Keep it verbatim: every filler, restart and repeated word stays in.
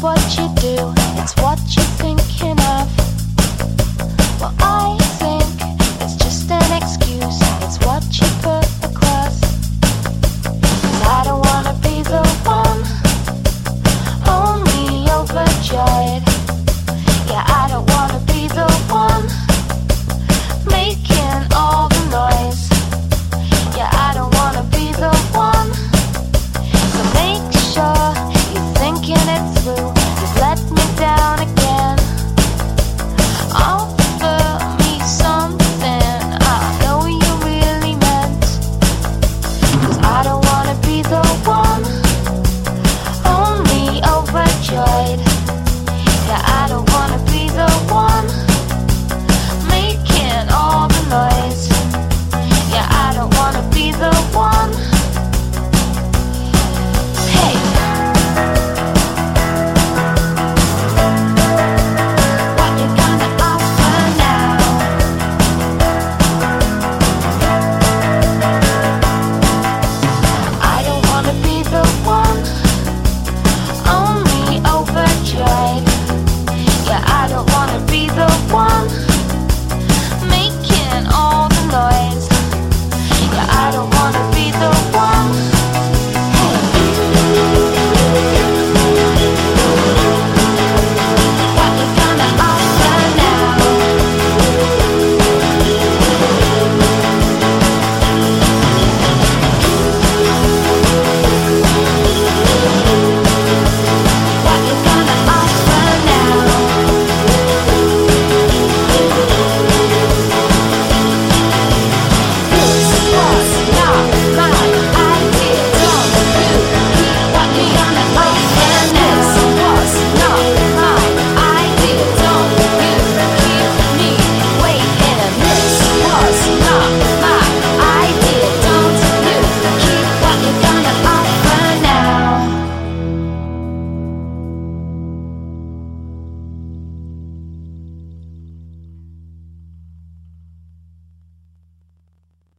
what you do, it's what you're thinking of. Well, I think it's just an excuse, it's what you put across. And I don't wanna be the one, only overjoyed. Yeah, I don't wanna be the one, making all the noise. Yeah, I don't wanna be the one, so make sure you're thinking it